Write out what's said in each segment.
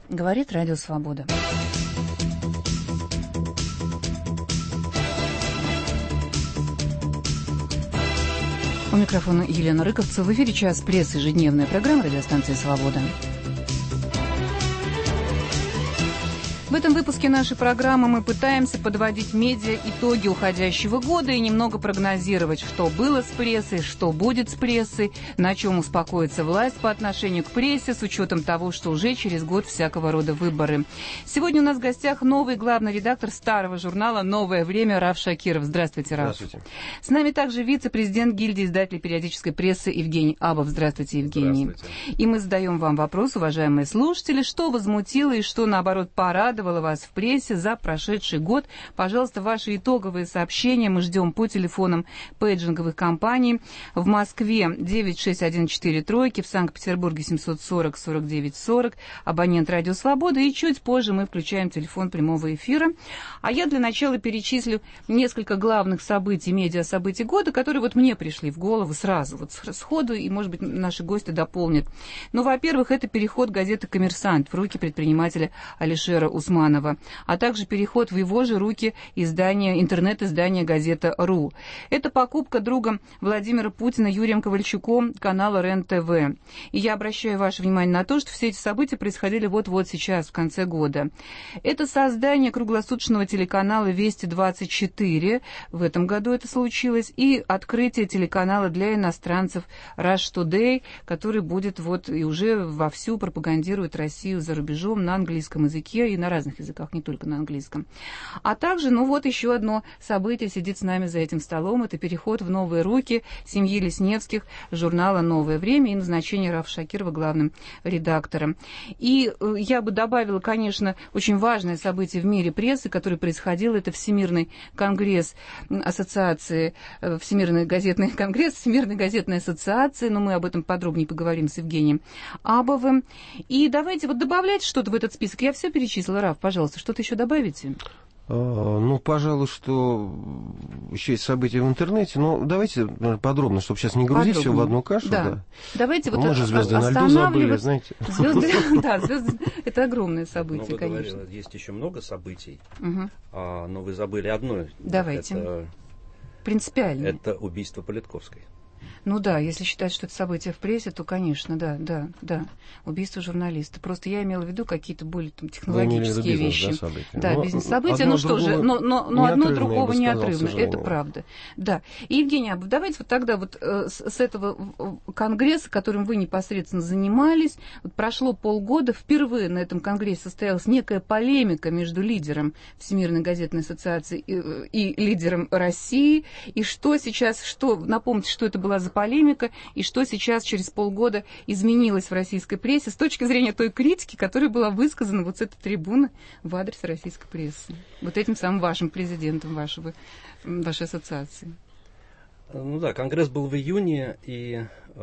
Говорит Радио Свобода. У микрофона Елена Рыковцева. В эфире «Час прессы», ежедневная программа радиостанции «Свобода». В этом выпуске нашей программы мы пытаемся подводить медиа итоги уходящего года и немного прогнозировать, что было с прессой, что будет с прессой, на чем успокоится власть по отношению к прессе, с учетом того, что уже через год всякого рода выборы. Сегодня у нас в гостях новый главный редактор старого журнала «Новое время» Раф Шакиров. Здравствуйте, Раф. Здравствуйте. С нами также вице-президент гильдии издателей периодической прессы Евгений Абов. Здравствуйте, Евгений. Здравствуйте. И мы задаем вам вопрос, уважаемые слушатели, что возмутило и что, наоборот, порадовало вас в прессе за прошедший год. Пожалуйста, ваши итоговые сообщения мы ждем по телефонам пейджинговых компаний. В Москве 96143, в Санкт-Петербурге 740-49-40, абонент Радио Свобода. И чуть позже мы включаем телефон прямого эфира. А я для начала перечислю несколько главных событий, медиасобытий года, которые вот мне пришли в голову сразу, вот сходу, и, может быть, наши гости дополнят. Ну, во-первых, это переход газеты «Коммерсант» в руки предпринимателя Алишера Усманова, а также переход в его же руки интернет-издания «Газета.ру». Это покупка другом Владимира Путина Юрием Ковальчуком канала РЕН-ТВ. И я обращаю ваше внимание на то, что все эти события происходили вот-вот сейчас, в конце года. Это создание круглосуточного телеканала «Вести-24», в этом году это случилось, и открытие телеканала для иностранцев «Rush Today», который будет вот и уже вовсю пропагандирует Россию за рубежом на английском языке и на разных языках, не только на английском. А также, ну вот еще одно событие сидит с нами за этим столом. Это переход в новые руки семьи Лесневских журнала «Новое время» и назначение Рафа Шакирова главным редактором. И я бы добавила, конечно, очень важное событие в мире прессы, которое происходило. Это Всемирный конгресс ассоциации, Всемирный газетный конгресс, Всемирной газетной ассоциации. Но мы об этом подробнее поговорим с Евгением Абовым. И давайте вот добавлять что-то в этот список. Я все перечислила. Раф, пожалуйста, что-то еще добавите? Ну, пожалуй, что еще есть события в интернете. Но давайте подробно, чтобы сейчас не грузить все в одну кашу. Да. Давайте вот мы же «Звезды на льду» забыли, знаете. Звезды — это огромное событие, конечно. Говорила, есть еще много событий, но вы забыли одно. Давайте. Принципиально. Это убийство Политковской. Ну да, если считать, что это событие в прессе, то, конечно, да. Убийство журналиста. Просто я имела в виду какие-то более там, технологические вещи. Да, бизнес-события. Ну что же, но одно другого неотрывно. Это правда. Да. И, Евгений Абов, давайте вот тогда вот с этого конгресса, которым вы непосредственно занимались, вот прошло полгода, впервые на этом конгрессе состоялась некая полемика между лидером Всемирной газетной ассоциации и лидером России. И что сейчас, напомните, что это была за полемика, и что сейчас, через полгода, изменилось в российской прессе с точки зрения той критики, которая была высказана вот с этой трибуны в адрес российской прессы. Вот этим самым вашим президентом вашей ассоциации. Ну да, конгресс был в июне, и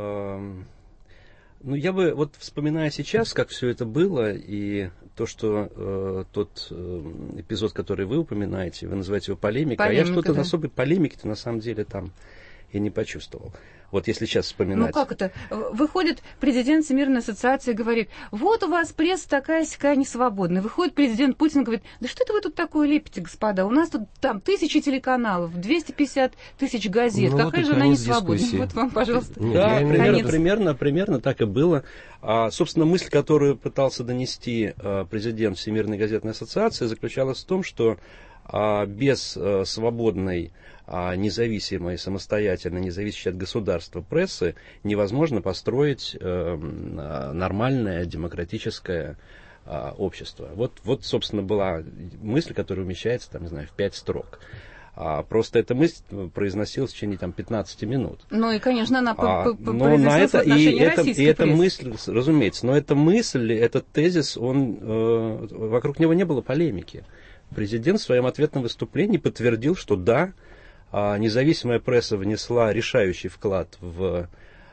я бы, вот вспоминая сейчас, как все это было, и то, что тот эпизод, который вы упоминаете, вы называете его полемикой, а я что-то особой полемики-то на самом деле там и не почувствовал. Вот если сейчас вспоминать. Ну как это? Выходит президент Всемирной ассоциации и говорит, вот у вас пресса такая-сякая несвободная. Выходит президент Путин и говорит, да что это вы тут такое лепите, господа? У нас тут там 1000 телеканалов, 250 тысяч газет. Ну, какая вот же она несвободная? Вот вам, пожалуйста. Да, примерно так и было. Собственно, мысль, которую пытался донести президент Всемирной газетной ассоциации, заключалась в том, что без свободной, независимой, самостоятельной, независящей от государства прессы невозможно построить нормальное демократическое общество. Вот, собственно, была мысль, которая умещается, там, не знаю, в 5 строк. Просто эта мысль произносилась в течение 15 минут. Ну и, конечно, она произносилась в отношении российской и эта прессы. мысль, разумеется, но эта мысль, этот тезис, вокруг него не было полемики. Президент в своем ответном выступлении подтвердил, что да, независимая пресса внесла решающий вклад в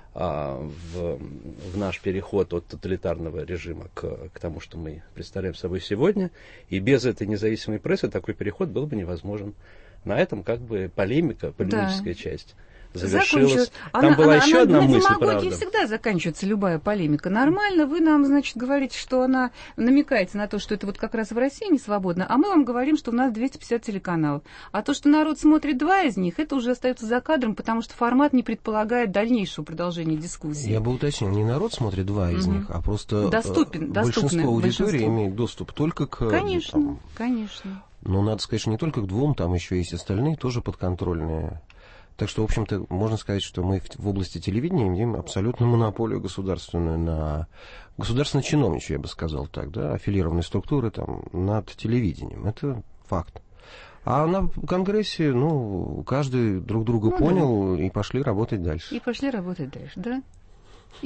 наш переход от тоталитарного режима к тому, что мы представляем собой сегодня. И без этой независимой прессы такой переход был бы невозможен. На этом как бы полемическая часть завершилась. Там была еще одна мысль, правда. На демагогии всегда заканчивается любая полемика. Нормально, вы нам, значит, говорите, что она намекаете на то, что это вот как раз в России не свободно, а мы вам говорим, что у нас 250 телеканалов. А то, что народ смотрит 2 из них, это уже остается за кадром, потому что формат не предполагает дальнейшего продолжения дискуссии. Я бы уточнил, не народ смотрит 2 из них, а просто большинство аудитории имеет доступ только к... Конечно, конечно. Но надо сказать, что не только к 2, там еще есть остальные, тоже подконтрольные. Так что, в общем-то, можно сказать, что мы в области телевидения имеем абсолютную монополию государственную на... Государственно-чиновничью, я бы сказал так, да, аффилированные структуры там над телевидением. Это факт. А на Конгрессе, каждый друг друга понял, да, и пошли работать дальше. Да. И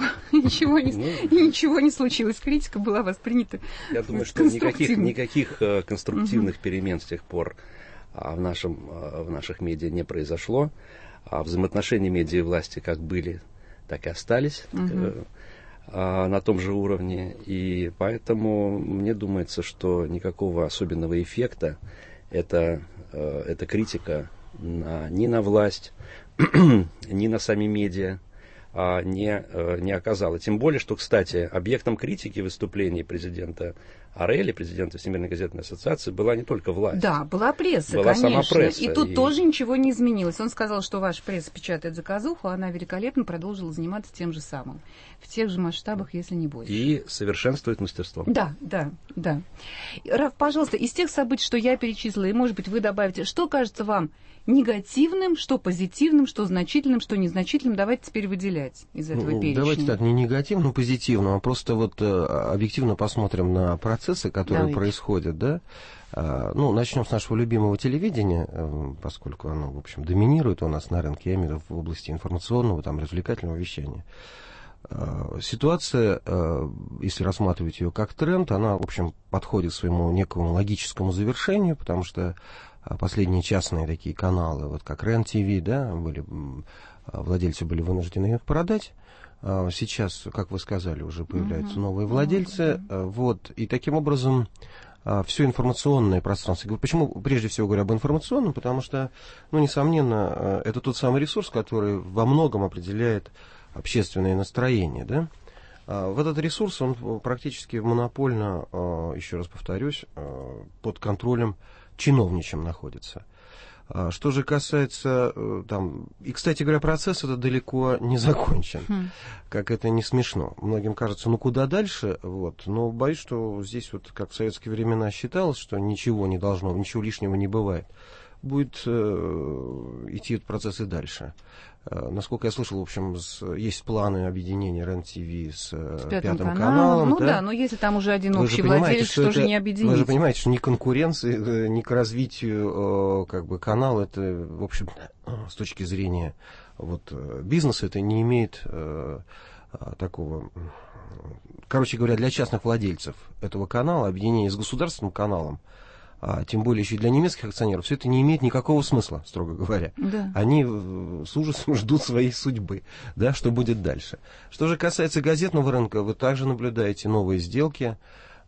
ничего не случилось. Критика была воспринята. Я думаю, что никаких конструктивных перемен с тех пор в наших медиа не произошло. Взаимоотношения медиа и власти как были, так и остались на том же уровне. И поэтому мне думается, что никакого особенного эффекта эта критика ни на власть, ни на сами медиа не оказала. Тем более, что, кстати, объектом критики выступлений президента Орели, президента Всемирной газетной ассоциации, была не только власть. Да, была пресса, была конечно. Сама пресса. И тут тоже ничего не изменилось. Он сказал, что ваша пресса печатает заказуху, а она великолепно продолжила заниматься тем же самым. В тех же масштабах, если не больше. И совершенствует мастерство. Да. Раф, пожалуйста, из тех событий, что я перечислила, и, может быть, вы добавите, что кажется вам негативным, что позитивным, что значительным, что незначительным, давайте теперь выделять из этого перечня. Давайте так, не негативным, позитивным, а просто вот объективно посмотрим на процессы, которые происходят, да. Начнем с нашего любимого телевидения, поскольку оно, в общем, доминирует у нас на рынке, я имею в виду в области информационного, развлекательного вещания. Ситуация, если рассматривать ее как тренд, она, в общем, подходит к своему некому логическому завершению, потому что последние частные такие каналы, вот как РЕН-ТВ, да, владельцы были вынуждены их продать. Сейчас, как вы сказали, уже появляются новые владельцы. И таким образом все информационное пространство. Почему прежде всего говорю об информационном? Потому что, несомненно, это тот самый ресурс, который во многом определяет общественное настроение, да? В этот ресурс он практически монопольно, еще раз повторюсь, под контролем чиновничьим находится. Что же касается и, кстати говоря, процесс этот далеко не закончен, как это не смешно. Многим кажется, куда дальше, но боюсь, что здесь, как в советские времена считалось, что ничего не должно, ничего лишнего не бывает. Будет идти этот процесс и дальше. Насколько я слышал, в общем, есть планы объединения РЕН-ТВ с Пятым каналом. Но если там уже один общий владелец, что же не объединить? Вы же понимаете, что ни конкуренции, ни к развитию канала, это, в общем, с точки зрения бизнеса, это не имеет такого... Короче говоря, для частных владельцев этого канала, объединение с государственным каналом, тем более еще и для немецких акционеров, все это не имеет никакого смысла, строго говоря. Да. Они с ужасом ждут своей судьбы, да, что будет дальше. Что же касается газетного рынка, вы также наблюдаете новые сделки,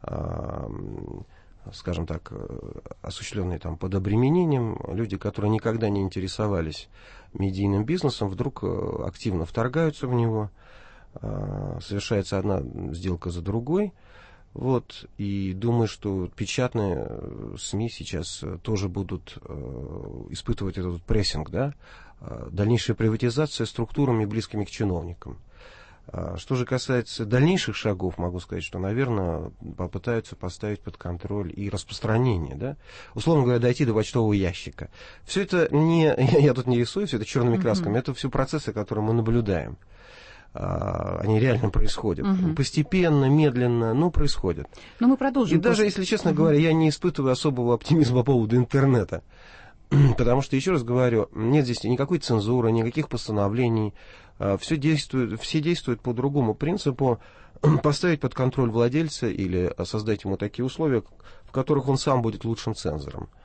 скажем так, осуществленные под обременением. Люди, которые никогда не интересовались медийным бизнесом, вдруг активно вторгаются в него. Совершается одна сделка за другой. И думаю, что печатные СМИ сейчас тоже будут испытывать этот прессинг, да, дальнейшая приватизация структурами, близкими к чиновникам. Что же касается дальнейших шагов, могу сказать, что, наверное, попытаются поставить под контроль и распространение, да, условно говоря, дойти до почтового ящика. Все это я тут не рисую, все это черными красками, это все процессы, которые мы наблюдаем. Они реально происходят. Постепенно, медленно, но происходят. Но мы продолжим. И даже, если честно говоря, я не испытываю особого оптимизма по поводу интернета. Потому что, еще раз говорю, нет здесь никакой цензуры, никаких постановлений. Все действуют по другому принципу. Поставить под контроль владельца или создать ему такие условия, в которых он сам будет лучшим цензором.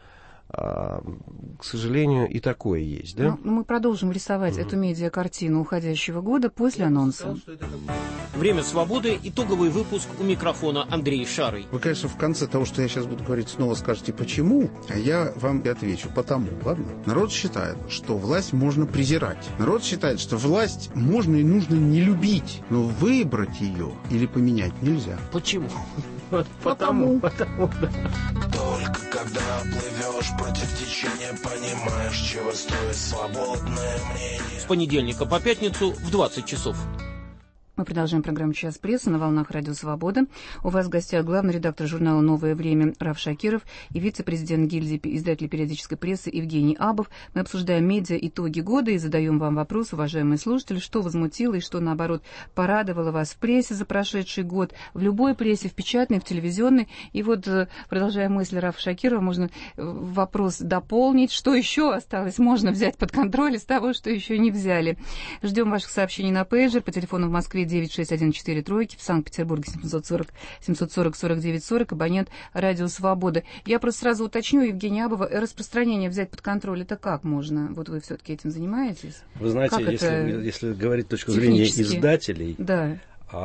К сожалению, и такое есть. Да? Ну, мы продолжим рисовать эту медиакартину уходящего года после анонса. «Время свободы», итоговый выпуск, у микрофона Андрей Шарый. Вы, конечно, в конце того, что я сейчас буду говорить, снова скажете «почему?», а я вам и отвечу «потому». Ладно? Народ считает, что власть можно презирать. Народ считает, что власть можно и нужно не любить, но выбрать ее или поменять нельзя. Почему? Потому. Только когда плывешь против течения, понимаешь, чего стоит свободное мнение. С понедельника по пятницу в 20 часов. Мы продолжаем программу «Час прессы» на волнах Радио Свобода. У вас в гостях главный редактор журнала «Новое время» Раф Шакиров и вице-президент гильдии издателей периодической прессы Евгений Абов. Мы обсуждаем медиа итоги года и задаем вам вопрос, уважаемые слушатели, что возмутило и что, наоборот, порадовало вас в прессе за прошедший год, в любой прессе, в печатной, в телевизионной. И вот, продолжая мысль Рафа Шакирова, можно вопрос дополнить, что еще осталось, можно взять под контроль из того, что еще не взяли. Ждем ваших сообщений на пейджер по телефону в Москве 96143, в Санкт-Петербурге 740-49-40, абонент Радио Свобода. Я просто сразу уточню, Евгений Абова, распространение взять под контроль, это как можно? Вот вы все-таки этим занимаетесь? Вы знаете, если говорить с точки зрения издателей, да,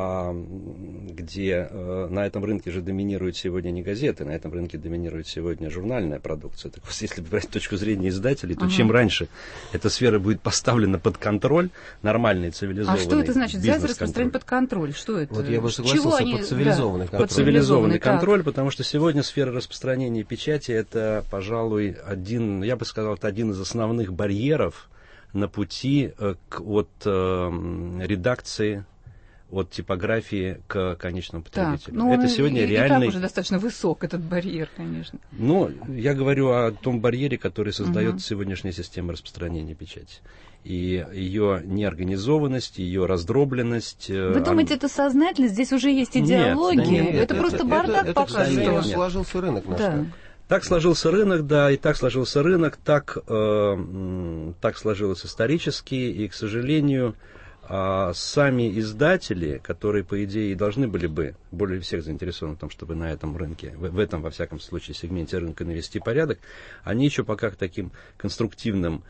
где на этом рынке же доминируют сегодня не газеты, на этом рынке доминирует сегодня журнальная продукция. Так вот, если брать точку зрения издателей, то чем раньше эта сфера будет поставлена под контроль, нормальный, цивилизованный бизнес-контроль. А что это значит? Взять, распространить под контроль? Что это? Вот я бы согласился под цивилизованный контроль. Под цивилизованный контроль, потому что сегодня сфера распространения печати — это, пожалуй, я бы сказал, это один из основных барьеров на пути от редакции, от типографии к конечному потребителю. Так, это сегодня реальный... так уже достаточно высок этот барьер, конечно. Ну, я говорю о том барьере, который создает сегодняшняя система распространения печати. И ее неорганизованность, ее раздробленность. Вы думаете, это сознательно? Здесь уже есть идеология? Нет, это просто бардак пока что. Сложился рынок наш. Да. Так сложился рынок, да, и так сложился рынок, так сложилось исторически, и, к сожалению, сами издатели, которые, по идее, должны были бы более всех заинтересованы в том, чтобы на этом рынке, в этом, во всяком случае, сегменте рынка навести порядок, они еще пока к таким конструктивным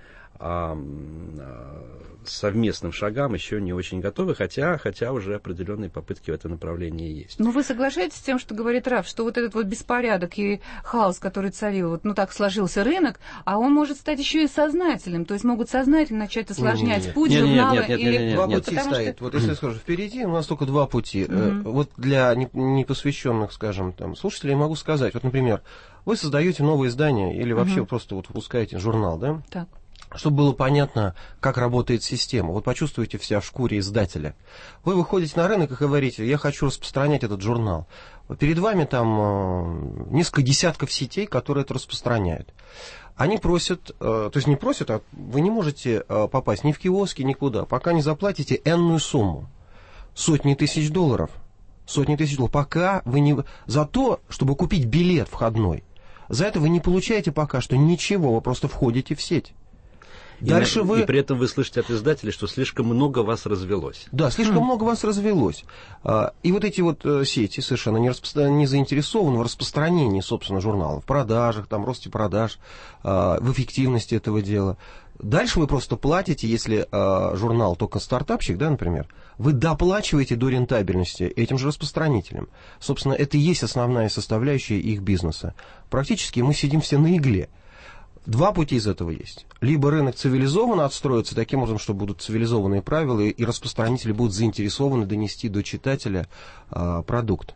совместным шагам еще не очень готовы, хотя уже определенные попытки в этом направлении есть. Но вы соглашаетесь с тем, что говорит Раф, что вот этот вот беспорядок и хаос, который царил, вот, так сложился рынок, а он может стать еще и сознательным, то есть могут сознательно начать осложнять путь журнала или... Два пути стоит. Вот если я скажу, впереди у нас только два пути. Вот для непосвященных, скажем, там, слушателей могу сказать, вот, например, вы создаете новое издание или вообще просто вот выпускаете журнал, да? Так. Чтобы было понятно, как работает система. Вот почувствуйте себя в шкуре издателя. Вы выходите на рынок и говорите: я хочу распространять этот журнал. Перед вами там несколько десятков сетей, которые это распространяют. Они просят, то есть не просят, а вы не можете попасть ни в киоски, никуда, пока не заплатите энную сумму. Сотни тысяч долларов. Пока вы не... За то, чтобы купить билет входной. За это вы не получаете пока что ничего, вы просто входите в сеть. Дальше и при этом вы слышите от издателей, что слишком много вас развелось. Да, слишком много вас развелось. И вот эти вот сети совершенно не заинтересованы в распространении, собственно, журнала, в продажах, там, росте продаж, в эффективности этого дела. Дальше вы просто платите, если журнал только стартапщик, да, например, вы доплачиваете до рентабельности этим же распространителям. Собственно, это и есть основная составляющая их бизнеса. Практически мы сидим все на игле. Два пути из этого есть. Либо рынок цивилизованно отстроится таким образом, что будут цивилизованные правила, и распространители будут заинтересованы донести до читателя продукт.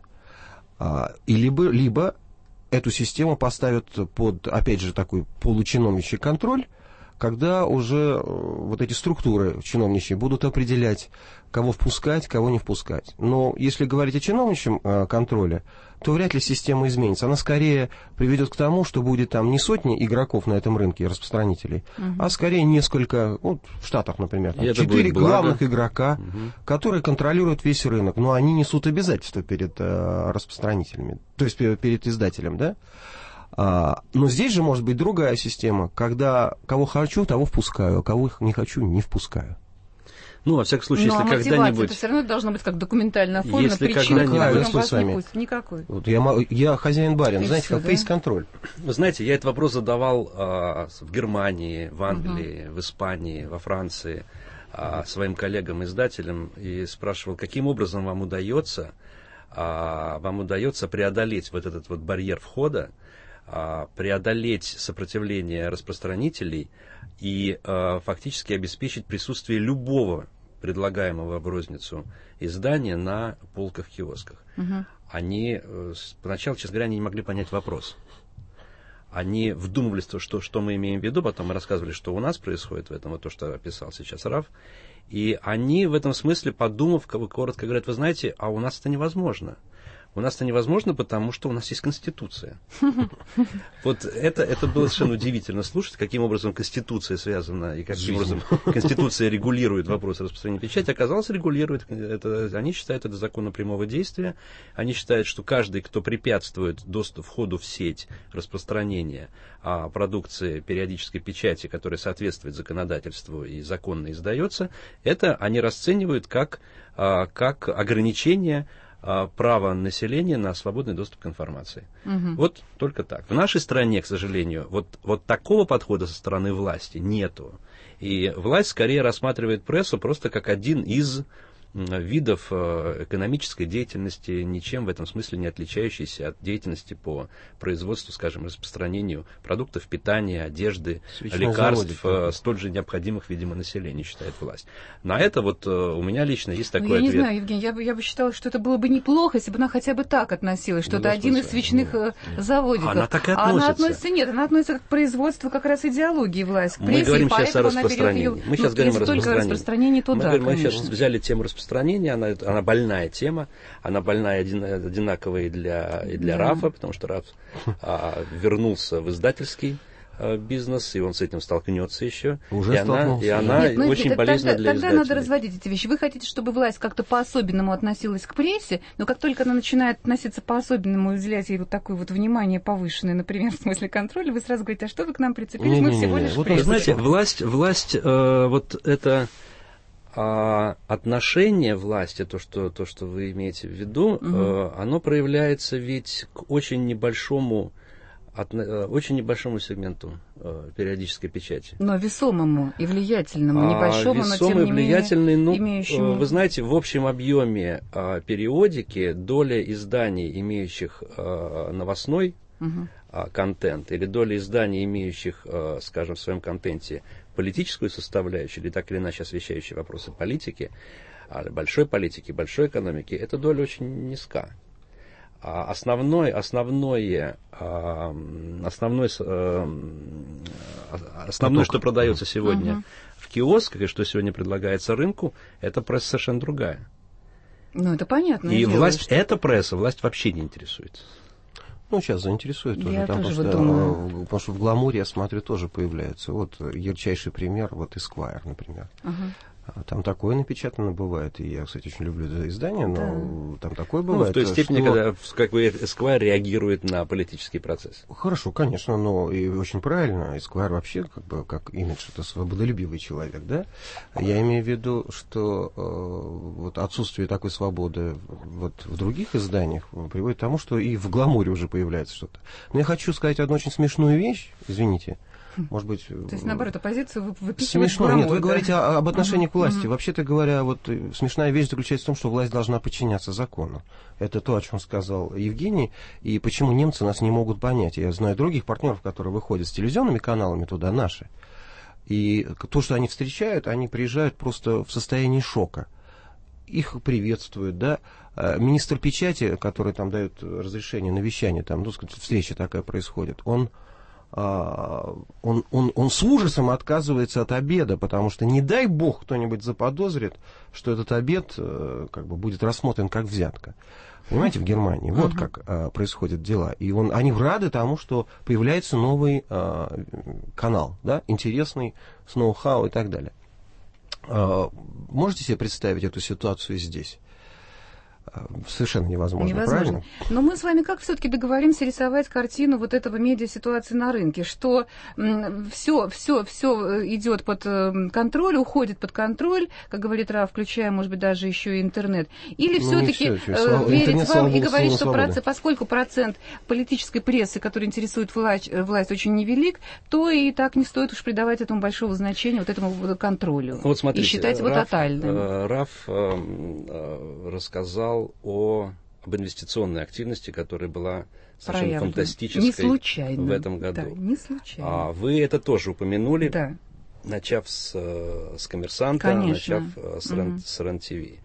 Либо эту систему поставят под, опять же, такой получиновничий контроль, когда уже вот эти структуры чиновничьи будут определять, кого впускать, кого не впускать. Но если говорить о чиновничьем контроле, то вряд ли система изменится. Она скорее приведет к тому, что будет там не сотни игроков на этом рынке, распространителей, а скорее несколько, вот в Штатах, например, там 4 главных игрока, которые контролируют весь рынок. Но они несут обязательства перед распространителями, то есть перед издателем, да? Но здесь же может быть другая система, когда кого хочу, того впускаю, а кого не хочу, не впускаю. Ну, во всяком случае, если когда-нибудь... это все равно должно быть как документально оформлено, если причина, когда-нибудь... вас не пустят. Никакой. Вот я хозяин-барин, И знаете, всё, как да? фейс-контроль. Вы знаете, я этот вопрос задавал в Германии, в Англии, в Испании, во Франции своим коллегам-издателям и спрашивал, каким образом вам удается преодолеть вот этот вот барьер входа, преодолеть сопротивление распространителей и фактически обеспечить присутствие любого предлагаемого в розницу издания на полках, киосках. Они поначалу, честно говоря, не могли понять вопрос. Они вдумывались в то, что мы имеем в виду, потом мы рассказывали, что у нас происходит в этом, вот то, что описал сейчас Раф. И они в этом смысле, подумав, коротко говорят, вы знаете, а у нас это невозможно. У нас это невозможно, потому что у нас есть Конституция. Вот это было совершенно удивительно слушать, каким образом Конституция связана и каким образом Конституция регулирует вопрос распространения печати. Оказалось, регулирует. Они считают это законом прямого действия. Они считают, что каждый, кто препятствует входу в сеть распространения продукции периодической печати, которая соответствует законодательству и законно издается, это они расценивают как ограничение право населения на свободный доступ к информации. Вот только так. В нашей стране, к сожалению, вот такого подхода со стороны власти нету. И власть скорее рассматривает прессу просто как один из видов экономической деятельности, ничем в этом смысле не отличающейся от деятельности по производству, скажем, распространению продуктов питания, одежды, лекарств, столь же необходимых, видимо, населению, считает власть. На это вот у меня лично есть такой ответ. Я не знаю, Евгений, я бы считала, что это было бы неплохо, если бы она хотя бы так относилась, что это один из свечных заводиков. Она так и относится. Она относится, нет, она относится к производству как раз идеологии власти, к прессе. Мы говорим сейчас о распространении. Мы сейчас говорим о распространении. То да, мы сейчас взяли тему распространения, она больная тема, она больная одинаковая и для Рафа, потому что Раф вернулся в издательский бизнес, и он с этим столкнется еще. Уже столкнулся. И она очень болезненна для тогда издателей. надо разводить эти вещи. Вы хотите, чтобы власть как-то по-особенному относилась к прессе, но как только она начинает относиться по-особенному и уделять ей вот такое вот внимание повышенное, например, в смысле контроля, вы сразу говорите, а что вы к нам прицепились? Мы всего лишь вот, пресса. знаете, власть вот это отношение власти, то, что вы имеете в виду, оно проявляется ведь к очень небольшому сегменту периодической печати. Но весомому и влиятельному, небольшому, но тем не менее имеющему... Вы знаете, в общем объеме периодики доля изданий, имеющих новостной контент, или доля изданий, имеющих, скажем, в своем контенте политическую составляющую, или так или иначе освещающие вопросы политики, большой политики, большой экономики, эта доля очень низка. Основное, что продается сегодня в киосках и что сегодня предлагается рынку, это пресса совершенно другая. Ну, это понятно. И власть вообще не интересуется. Ну, сейчас заинтересует тоже. Я там тоже просто, думаю. потому что в гламуре, я смотрю, тоже появляются. Вот ярчайший пример, вот Esquire, например. Там такое напечатано бывает, и я, кстати, очень люблю это издание, но там такое бывает. В той степени, когда Esquire реагирует на политический процесс. Хорошо, конечно, но и очень правильно. Esquire вообще, как имидж, это свободолюбивый человек, да? Я имею в виду, что вот отсутствие такой свободы вот в других изданиях приводит к тому, что и в гламуре уже появляется что-то. Но я хочу сказать одну очень смешную вещь, извините. Может быть... То есть, наоборот, оппозицию выписывать смешно. Нет, вы говорите об отношении к власти. Вообще-то говоря, вот смешная вещь заключается в том, что власть должна подчиняться закону. Это то, о чем сказал Евгений, и почему немцы нас не могут понять. Я знаю других партнеров, которые выходят с телевизионными каналами туда, наши. И то, что они встречают, они приезжают просто в состоянии шока. Их приветствуют, да. Министр печати, который там дает разрешение на вещание, там, ну, встреча такая происходит, он с ужасом отказывается от обеда, потому что, не дай бог, кто-нибудь заподозрит, что этот обед как бы будет рассмотрен как взятка. Понимаете, в Германии вот как происходят дела. И они рады тому, что появляется новый канал, да, интересный, с ноу-хау и так далее. Можете себе представить эту ситуацию здесь? совершенно невозможно. Правильно? Но мы с вами как все-таки договоримся рисовать картину вот этого медиа-ситуации на рынке, что все идет под контроль, уходит под контроль, как говорит Раф, включая, может быть, даже еще и интернет. Или все-таки верить вам и говорить, что поскольку процент политической прессы, который интересует власть, очень невелик, то и так не стоит уж придавать этому большого значения, вот этому контролю. Вот смотрите, и считать его тотальным. Раф рассказал об инвестиционной активности, которая была совершенно фантастической в этом году. Да, не случайно. Вы это тоже упомянули, да. начав с «Коммерсанта», конечно. начав с РЕН-ТВ.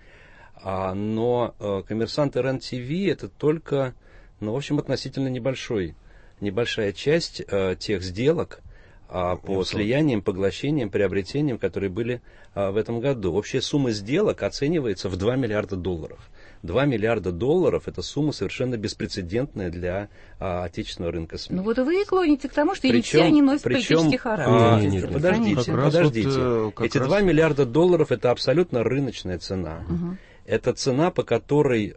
Но «Коммерсант» и РЕН-ТВ это только, в общем, относительно небольшая часть тех сделок по слияниям, поглощениям, приобретениям, которые были в этом году. Общая сумма сделок оценивается в $2 миллиарда. $2 миллиарда – это сумма совершенно беспрецедентная для отечественного рынка СМИ. Ну вот вы и клоните к тому, что не все они носят политический характер. Нет, подождите. Эти $2 миллиарда – это абсолютно рыночная цена. Это цена, по которой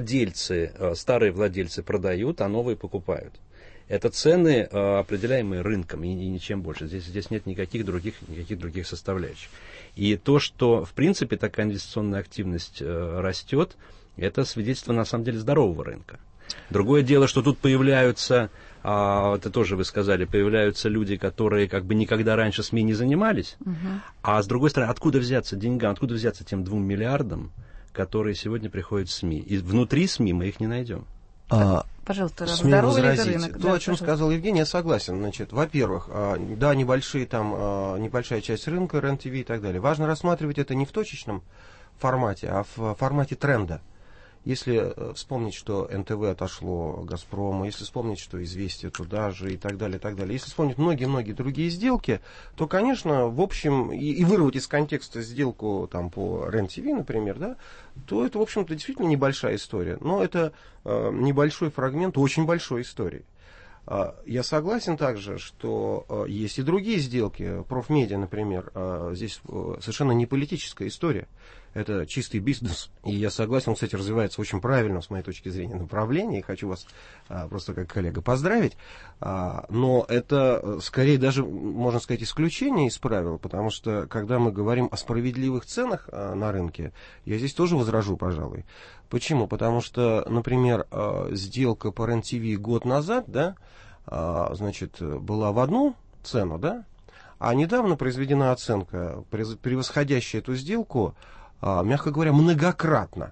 старые владельцы продают, а новые покупают. Это цены, определяемые рынком, и ничем больше. Здесь нет никаких других составляющих. И то, что, в принципе, такая инвестиционная активность растет, это свидетельство, на самом деле, здорового рынка. Другое дело, что тут появляются, это тоже вы сказали, появляются люди, которые как бы никогда раньше СМИ не занимались. А с другой стороны, откуда взяться деньгам, откуда взяться тем 2 миллиардам, которые сегодня приходят в СМИ? И внутри СМИ мы их не найдем. Пожалуйста, смею возразить. То, о чем сказал Евгений, я согласен. Значит, во-первых, да, небольшая часть рынка, РЕН-ТВ и так далее. Важно рассматривать это не в точечном формате, а в формате тренда. Если вспомнить, что НТВ отошло Газпрому, если вспомнить, что Известия туда же и так далее, если вспомнить многие-многие другие сделки, то, конечно, в общем, и вырвать из контекста сделку там, по РЕН-ТВ, например, да, то это, в общем-то, действительно небольшая история. Но это небольшой фрагмент очень большой истории. Я согласен также, что есть и другие сделки. Профмедиа, например, здесь совершенно не политическая история. Это чистый бизнес. И я согласен, он, кстати, развивается очень правильно, с моей точки зрения, направлении. Хочу вас просто как коллега поздравить. Но это, скорее, даже, можно сказать, исключение из правил, потому что, когда мы говорим о справедливых ценах на рынке, я здесь тоже возражу, пожалуй. Почему? Потому что, например, сделка по РЕН-ТВ год назад, да, значит, была в одну цену, да, а недавно произведена оценка, превосходящая эту сделку, мягко говоря, многократно.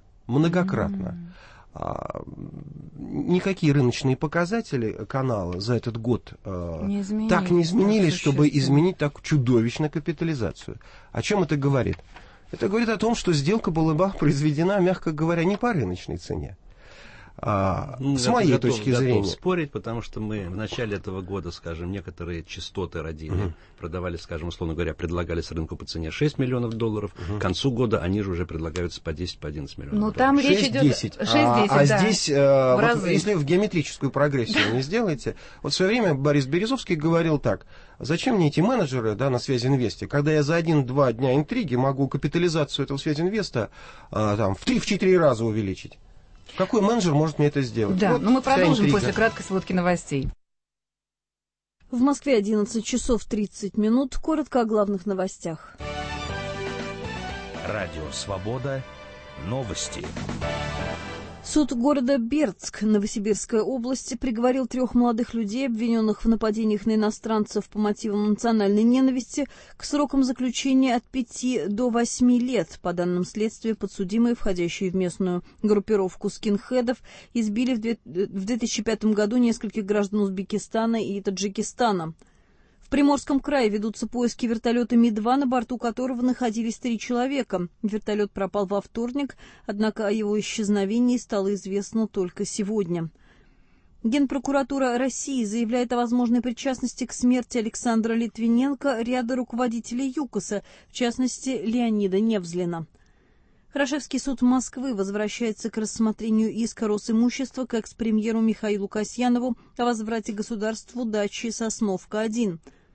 Никакие рыночные показатели канала за этот год так не изменились, чтобы изменить так чудовищно капитализацию. О чем это говорит? Это говорит о том, что сделка была произведена, мягко говоря, не по рыночной цене. С моей точки зрения. Готов спорить, потому что мы в начале этого года, скажем, некоторые частоты родили, продавали, скажем, условно говоря, предлагали с рынку по цене $6 миллионов, к концу года они же уже предлагаются по 10-11 миллионов. Ну, там речь идет 6-10. Здесь, если в геометрическую прогрессию не сделаете, вот в свое время Борис Березовский говорил так: зачем мне эти менеджеры, да, на Связинвесте, когда я за 1-2 дня интриги могу капитализацию этого Связинвеста там, в 3-4 раза увеличить? Какой менеджер может мне это сделать? Да, вот но мы продолжим после краткой сводки новостей. В Москве 11 часов 30 минут. Коротко о главных новостях. Радио «Свобода». Новости. Суд города Бердск, Новосибирская область, приговорил 3 молодых людей, обвиненных в нападениях на иностранцев по мотивам национальной ненависти, к срокам заключения от 5 до 8 лет. По данным следствия, подсудимые, входящие в местную группировку скинхедов, избили в 2005 году нескольких граждан Узбекистана и Таджикистана. В Приморском крае ведутся поиски вертолета Ми-2, на борту которого находились 3 человека. Вертолет пропал во вторник, однако о его исчезновении стало известно только сегодня. Генпрокуратура России заявляет о возможной причастности к смерти Александра Литвиненко ряда руководителей ЮКОСа, в частности Леонида Невзлина. Хорошевский суд Москвы возвращается к рассмотрению иска Росимущества к экс-премьеру Михаилу Касьянову о возврате государству дачи Сосновка-1.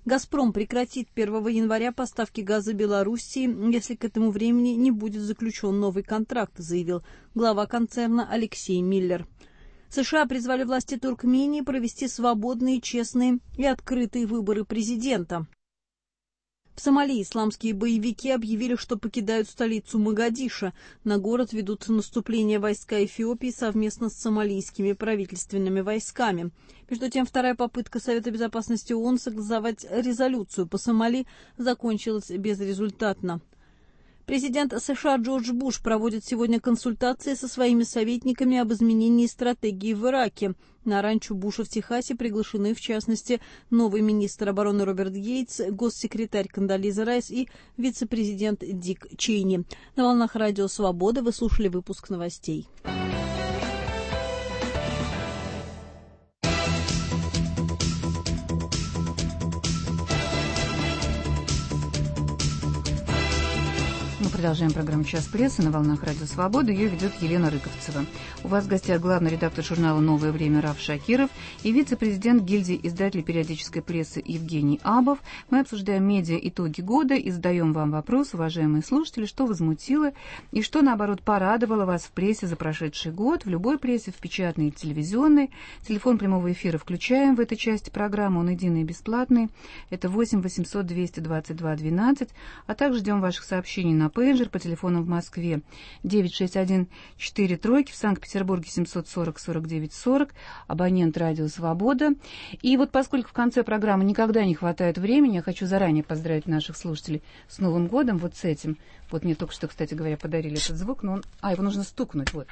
«Газпром» прекратит 1 января поставки газа Белоруссии, если к этому времени не будет заключен новый контракт, заявил глава концерна Алексей Миллер. США призвали власти Туркмении провести свободные, честные и открытые выборы президента. В Сомали исламские боевики объявили, что покидают столицу Могадишо. На город ведут наступление войска Эфиопии совместно с сомалийскими правительственными войсками. Между тем, вторая попытка Совета безопасности ООН согласовать резолюцию по Сомали закончилась безрезультатно. Президент США Джордж Буш проводит сегодня консультации со своими советниками об изменении стратегии в Ираке. На ранчо Буша в Техасе приглашены, в частности, новый министр обороны Роберт Гейтс, госсекретарь Кондолиза Райс и вице-президент Дик Чейни. На волнах Радио Свобода вы слушали выпуск новостей. Продолжаем программу «Час прессы» на волнах Радио Свобода. Ее ведет Елена Рыковцева. У вас в гостях главный редактор журнала «Новое время» Раф Шакиров и вице-президент гильдии издателей периодической прессы Евгений Абов. Мы обсуждаем медиа итоги года и задаем вам вопрос, уважаемые слушатели, что возмутило и что, наоборот, порадовало вас в прессе за прошедший год, в любой прессе, в печатной и телевизионной. Телефон прямого эфира включаем в этой части программы, он единый и бесплатный. Это 8 800 222 12, а также ждем ваших сообщений на пейджер по телефону в Москве 961-4 в Санкт-Петербурге 740-49-40, абонент «Радио Свобода». И вот поскольку в конце программы никогда не хватает времени, я хочу заранее поздравить наших слушателей с Новым годом, вот с этим. Вот мне только что, кстати говоря, подарили этот звук, но он... его нужно стукнуть, вот.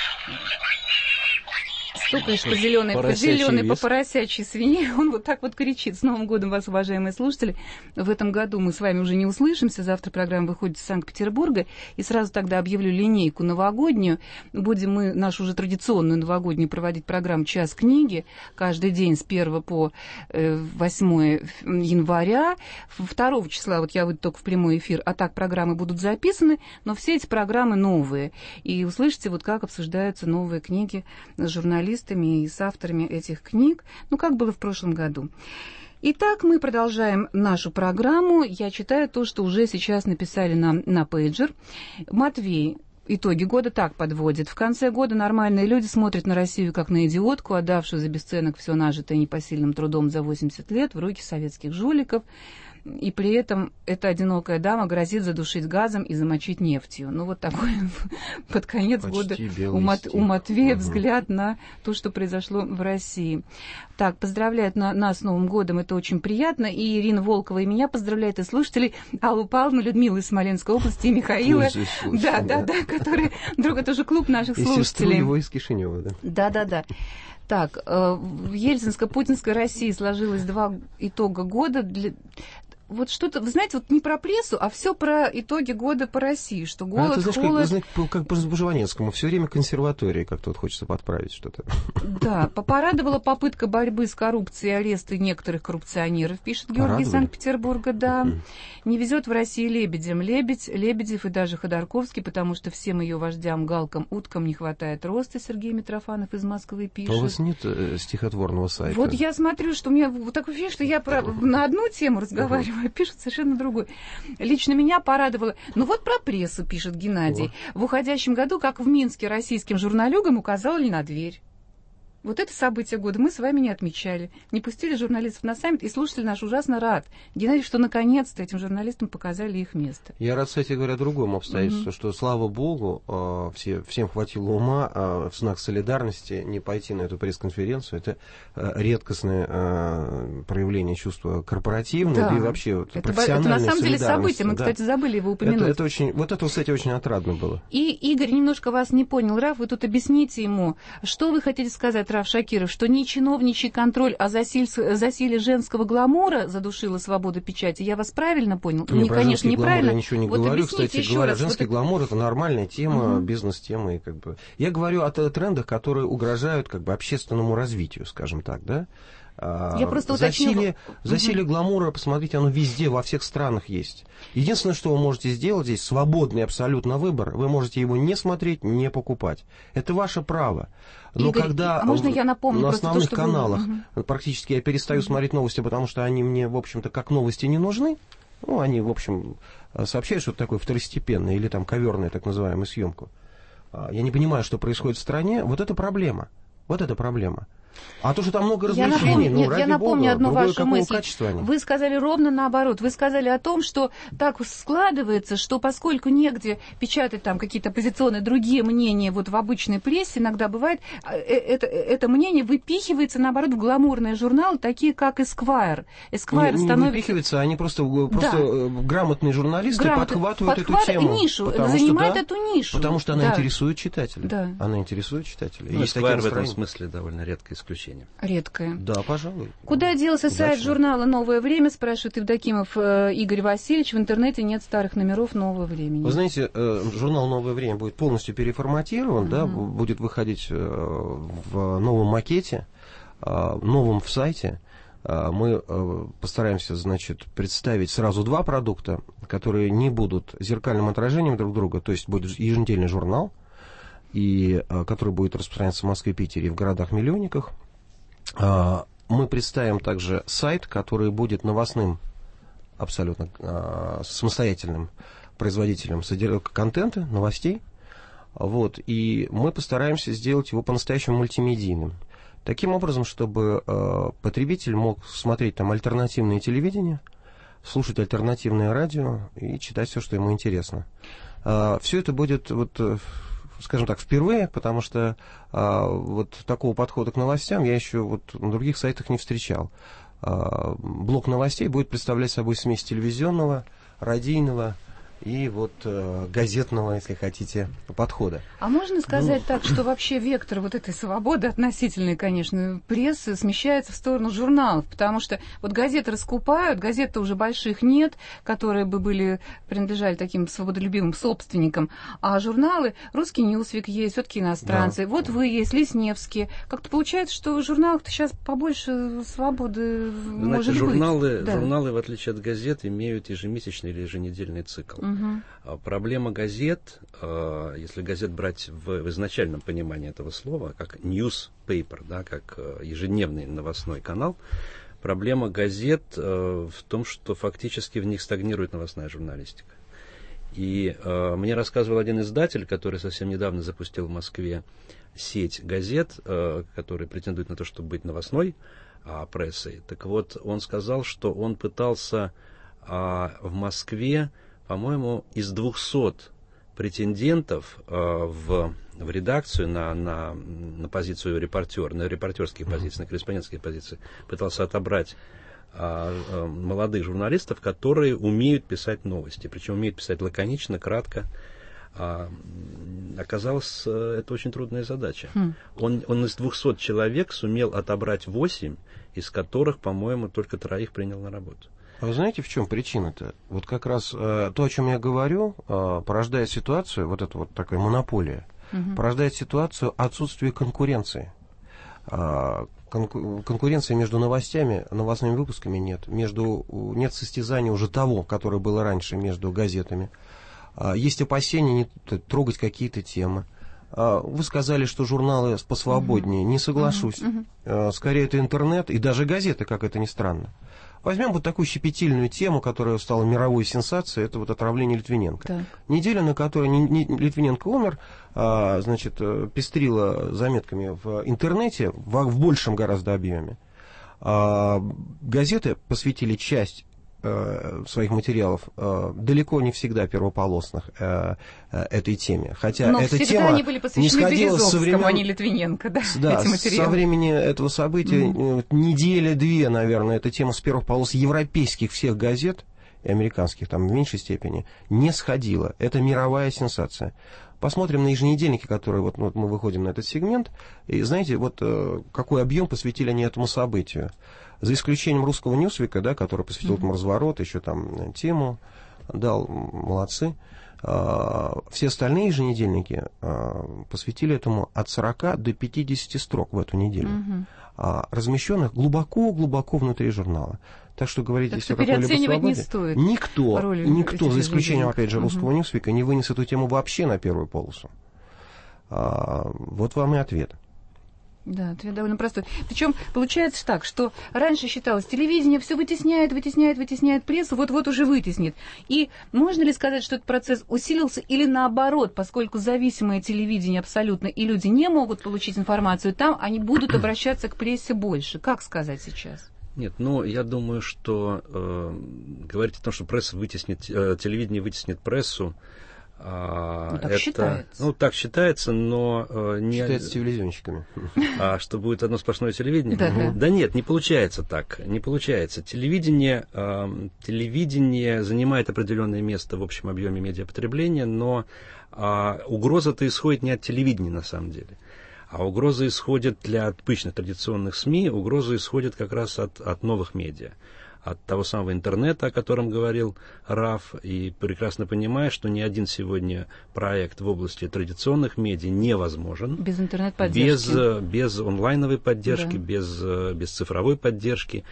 Стукаешь по зеленой, по поросячьей свине, он вот так вот кричит. С Новым годом вас, уважаемые слушатели. В этом году мы с вами уже не услышимся. Завтра программа выходит из Санкт-Петербурга. И сразу тогда объявлю линейку новогоднюю. Будем мы нашу уже традиционную новогоднюю проводить программу «Час книги» каждый день с 1 по 8 января. 2 числа вот я выйду только в прямой эфир, а так программы будут записаны, но все эти программы новые. И услышите, вот как обсуждаются новые книги с журналистами и с авторами этих книг, как было в прошлом году. Итак, мы продолжаем нашу программу. Я читаю то, что уже сейчас написали нам на пейджер. Матвей итоги года так подводит. В конце года нормальные люди смотрят на Россию как на идиотку, отдавшую за бесценок все нажитое непосильным трудом за 80 лет в руки советских жуликов. И при этом эта одинокая дама грозит задушить газом и замочить нефтью. Вот такой под конец года у Матвея взгляд на то, что произошло в России. Так, поздравляют нас с Новым годом, это очень приятно. И Ирина Волкова и меня поздравляет, и слушателей Аллу Павловну, Людмилу из Смоленской области, и Михаила. Да, которые... Это уже клуб наших слушателей. И сестру его из Кишинева, да? Да. Так, в Ельцинско-Путинской России сложилось 2 итога года. Вот что-то, вы знаете, вот не про прессу, а все про итоги года по России, что голод, холод... Как по Жванецкому, все время консерватории, как-то вот хочется подправить что-то. Да, порадовала попытка борьбы с коррупцией и аресты некоторых коррупционеров, пишет Георгий из Санкт-Петербурга, да. Не везет в России лебедям. Лебедев и даже Ходорковский, потому что всем ее вождям, галкам, уткам не хватает роста, Сергей Митрофанов из Москвы пишет. А у вас нет стихотворного сайта? Вот я смотрю, что у меня вот такое ощущение, что я на одну тему разговариваю, пишут совершенно другой. Лично меня порадовало. Вот про прессу, пишет Геннадий. В уходящем году, как в Минске, российским журналюгам указали на дверь. Вот это событие года мы с вами не отмечали. Не пустили журналистов на саммит, и слушатель наш ужасно рад. Геннадий, что наконец-то этим журналистам показали их место. Я рад, кстати говоря, другому обстоятельству, что, слава богу, всем хватило ума в знак солидарности не пойти на эту пресс-конференцию. Это редкостное проявление чувства корпоративного, да. И вообще профессиональной солидарности. Это на самом деле событие, мы, кстати, забыли его упомянуть. Это, кстати, очень отрадно было. И Игорь немножко вас не понял, Раф, вы тут объясните ему, что вы хотите сказать, Раф Шакиров, что не чиновничий контроль, а засилие женского гламура задушило свободу печати. Я вас правильно понял? Не, конечно, неправильно. Я ничего не говорю. Кстати говоря, женский гламур — это нормальная тема, бизнес-тема. И Я говорю о трендах, которые угрожают общественному развитию, скажем так, да? Я просто уточню. Засилие гламура, посмотрите, оно везде, во всех странах есть. Единственное, что вы можете сделать здесь, свободный абсолютно выбор, вы можете его не смотреть, не покупать. Это ваше право. Но Игорь, когда можно я напомню на основных то, что каналах практически я перестаю смотреть новости, потому что они мне, в общем-то, как новости не нужны, ну, они, в общем, сообщают что-то такое второстепенное или там коверное, так называемую съемку. Я не понимаю, что происходит в стране, вот это проблема. Вот это проблема. А то, что там много развлечений, я напомню одну вашу мысль. Они? Вы сказали ровно наоборот. Вы сказали о том, что так складывается, что поскольку негде печатать там какие-то оппозиционные другие мнения вот в обычной прессе, иногда бывает, это мнение выпихивается, наоборот, в гламурные журналы, такие как Esquire. Не выпихивается, они просто грамотные журналисты подхватывают эту тему. Нишу, занимают эту нишу. Потому что она интересует читателя. Да. Она интересует читателя. Esquire в этом смысле довольно редкое исключение. Редкое. Да, пожалуй. Куда делся сайт журнала «Новое время», спрашивает Евдокимов Игорь Васильевич. В интернете нет старых номеров «Нового времени». Вы знаете, журнал «Новое время» будет полностью переформатирован, да, будет выходить в новом макете, новом в сайте. Мы постараемся, значит, представить сразу два продукта, которые не будут зеркальным отражением друг друга, то есть будет еженедельный журнал, и который будет распространяться в Москве, Питере и в городах-миллионниках. Мы представим также сайт, который будет новостным, абсолютно самостоятельным производителем контента, новостей. Вот, и мы постараемся сделать его по-настоящему мультимедийным. Таким образом, чтобы потребитель мог смотреть там альтернативное телевидение, слушать альтернативное радио и читать все, что ему интересно. Все это будет, вот, скажем так, впервые, потому что вот такого подхода к новостям я еще вот на других сайтах не встречал. Блок новостей будет представлять собой смесь телевизионного, радийного и вот газетного, если хотите, подхода. А можно сказать так, что вообще вектор вот этой свободы относительной, конечно, прессы смещается в сторону журналов, потому что вот газеты раскупают, газет-то уже больших нет, которые бы принадлежали таким свободолюбивым собственникам, а журналы, русский Ньюсвик есть, все-таки иностранцы, да. Вот вы есть, Лесневский. Как-то получается, что в журналах-то сейчас побольше свободы может быть. Журналы, в отличие от газет, имеют ежемесячный или еженедельный цикл. Проблема газет, если газет брать в изначальном понимании этого слова, как newspaper, да, как ежедневный новостной канал, проблема газет в том, что фактически в них стагнирует новостная журналистика. И мне рассказывал один издатель, который совсем недавно запустил в Москве сеть газет, которые претендуют на то, чтобы быть новостной прессой. Так вот, он сказал, что он пытался в Москве, по-моему, из 200 претендентов в редакцию на позицию репортера, на репортерские позиции, на корреспондентские позиции, пытался отобрать молодых журналистов, которые умеют писать новости, причем умеют писать лаконично, кратко. Оказалось, это очень трудная задача. Он из 200 человек сумел отобрать 8, из которых, по-моему, только 3 принял на работу. А вы знаете, в чем причина-то? Вот как раз то, о чем я говорю, порождает ситуацию, вот эта вот такая монополия, порождает ситуацию отсутствия конкуренции. Конкуренции между новостями, новостными выпусками нет. Нет состязания уже того, которое было раньше между газетами. Есть опасения не трогать какие-то темы. Вы сказали, что журналы посвободнее. Не соглашусь. Скорее, это интернет и даже газеты, как это ни странно. Возьмем вот такую щепетильную тему, которая стала мировой сенсацией, это вот отравление Литвиненко. Да. Неделя, на которой Литвиненко умер, значит, пестрила заметками в интернете в большем гораздо объеме. Газеты посвятили часть своих материалов, далеко не всегда первополосных, этой теме. Хотя но эта всегда тема они были посвящены Березовскому, а не Литвиненко, да, эти материалы. Со времени этого события, неделя-две, наверное, эта тема с первых полос европейских всех газет, и американских там в меньшей степени, не сходила. Это мировая сенсация. Посмотрим на еженедельники, которые вот мы выходим на этот сегмент, и знаете, вот какой объем посвятили они этому событию. За исключением русского Ньюсвика, да, который посвятил этому разворот, еще там тему дал, молодцы. Все остальные еженедельники посвятили этому от 40 до 50 строк в эту неделю. размещенных глубоко-глубоко внутри журнала. Так что говорить так здесь о что какой-либо свободе... не стоит. Никто, за исключением, опять же, русского Ньюсвика, не вынес эту тему вообще на первую полосу. Вот вам и ответ. Да, ответ довольно простой. Причем получается так, что раньше считалось, телевидение все вытесняет прессу, вот-вот уже вытеснит. И можно ли сказать, что этот процесс усилился или наоборот, поскольку зависимое телевидение абсолютно, и люди не могут получить информацию там, они будут обращаться к прессе больше? Как сказать сейчас? Нет, я думаю, что говорить о том, что пресса вытеснит, телевидение вытеснит прессу, так считается. Так считается, но не... Считается телевизионщиками. Что будет одно сплошное телевидение? Да, нет, не получается так. Не получается. Телевидение занимает определенное место в общем объеме медиапотребления, но угроза-то исходит не от телевидения на самом деле. А угроза исходит для обычных традиционных СМИ, угроза исходит как раз от новых медиа. От того самого интернета, о котором говорил Раф, и прекрасно понимая, что ни один сегодня проект в области традиционных медиа невозможен. Без интернет-поддержки. Без онлайновой поддержки, да. без цифровой поддержки,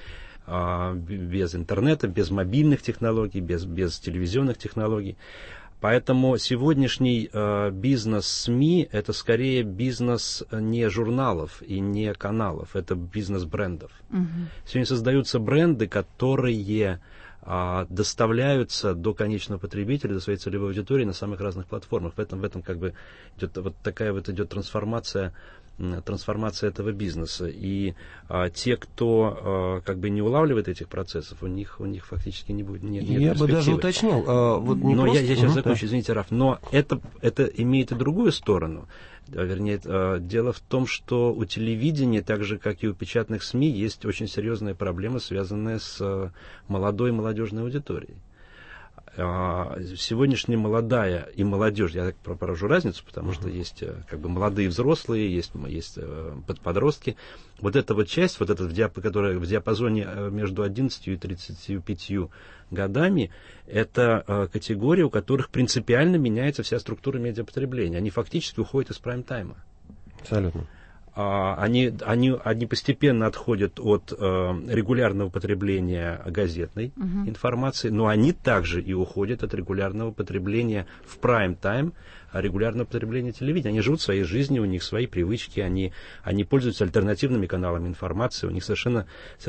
без интернета, без мобильных технологий, без телевизионных технологий. Поэтому сегодняшний бизнес СМИ – это скорее бизнес не журналов и не каналов, это бизнес брендов. Угу. Сегодня создаются бренды, которые доставляются до конечного потребителя, до своей целевой аудитории на самых разных платформах. В этом как бы идет вот такая вот идет трансформация этого бизнеса. И те, кто как бы не улавливает этих процессов, у них фактически не будет нет Я бы даже уточнил. Я сейчас закончу, извините, Раф. Но это имеет и другую сторону. Вернее, дело в том, что у телевидения, так же, как и у печатных СМИ, есть очень серьезная проблема, связанная с молодой и молодежной аудиторией. Сегодняшняя молодая и молодежь, я так поражу разницу, потому что есть как бы молодые взрослые, есть подростки. Вот эта вот часть, которая в диапазоне между 11 и 35 годами, это категория, у которых принципиально меняется вся структура медиапотребления. Они фактически уходят из прайм-тайма. Абсолютно. Они постепенно отходят от регулярного потребления газетной информации, но они также и уходят от регулярного потребления в прайм-тайм, регулярного потребления телевидения. Они живут своей жизнью, у них свои привычки, они пользуются альтернативными каналами информации, у них совершенно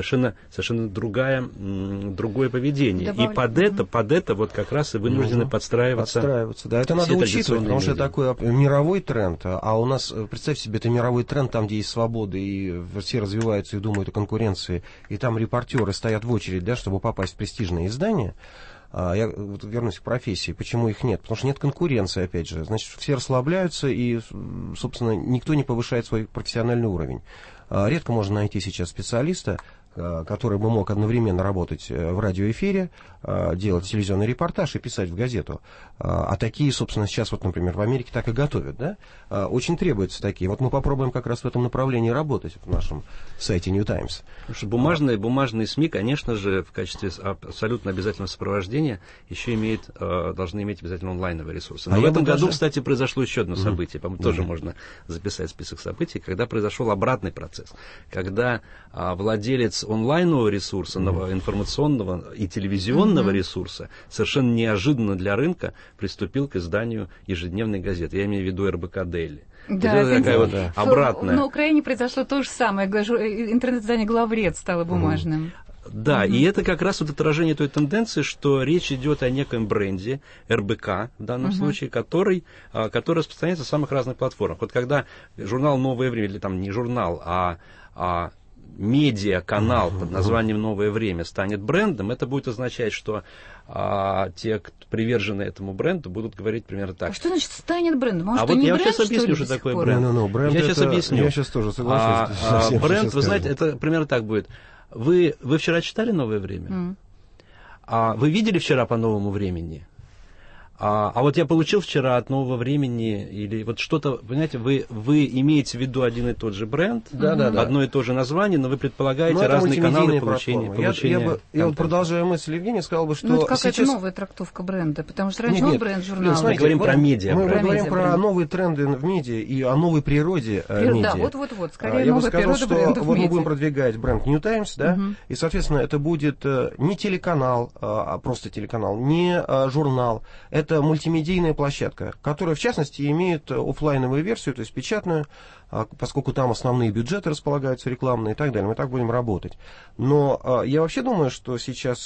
другое поведение. И под это вот как раз и вынуждены подстраиваться. Да, это надо учитывать, потому что это такой мировой тренд. А у нас, представьте себе, это мировой тренд, там, где есть свобода, и все развиваются и думают о конкуренции, и там репортеры стоят в очередь, да, чтобы попасть в престижные издания. Я вернусь к профессии. Почему их нет? Потому что нет конкуренции, опять же. Значит, все расслабляются, и, собственно, никто не повышает свой профессиональный уровень. Редко можно найти сейчас специалиста, который бы мог одновременно работать в радиоэфире, делать телевизионный репортаж и писать в газету. А такие, собственно, сейчас, вот, например, в Америке так и готовят, да? Очень требуются такие. Вот мы попробуем как раз в этом направлении работать в нашем сайте New Times. Потому что бумажные СМИ, конечно же, в качестве абсолютно обязательного сопровождения еще должны иметь обязательно онлайновые ресурсы. Но в этом году, кстати, произошло еще одно событие, по-моему, тоже можно записать список событий, когда произошел обратный процесс. Когда владелец онлайнового ресурса, информационного и телевизионного ресурса совершенно неожиданно для рынка приступил к изданию ежедневной газеты. Я имею в виду РБК Дейли. Да, это такая вот обратная. На Украине произошло то же самое. Интернет-издание «Главред» стало бумажным. Да, и это как раз вот отражение той тенденции, что речь идет о неком бренде, РБК в данном случае, который распространяется на самых разных платформах. Вот когда журнал «Новое время», или там не журнал, а медиа-канал под названием «Новое время» станет брендом, это будет означать, что те, кто привержены этому бренду, будут говорить примерно так. А что значит станет брендом? Может, вот я бренд, сейчас объясню, что такое бренд. Бренд я сейчас объясню. Я сейчас тоже соглашусь. Бренд, вы знаете, это примерно так будет. Вы вчера читали «Новое время»? Вы видели вчера по «Новому времени»? А вот я получил вчера от Нового Времени, или вот что-то, понимаете, вы имеете в виду один и тот же бренд, одно и то же название, но вы предполагаете разные каналы получения. Я вот продолжая мысль Евгения, сказал бы, что это какая-то сейчас... новая трактовка бренда, потому что раньше был бренд журнала. Мы говорим про медиа. Мы говорим про новые тренды в медиа и о новой природе медиа. Да, вот, скорее я новая бы сказал, природа бренда в вот медиа. мы будем продвигать бренд New Times, да, и, соответственно, это будет не телеканал, а просто телеканал, не журнал, это мультимедийная площадка, которая, в частности, имеет офлайновую версию, то есть печатную, поскольку там основные бюджеты располагаются рекламные и так далее. Мы так будем работать. Но я вообще думаю, что сейчас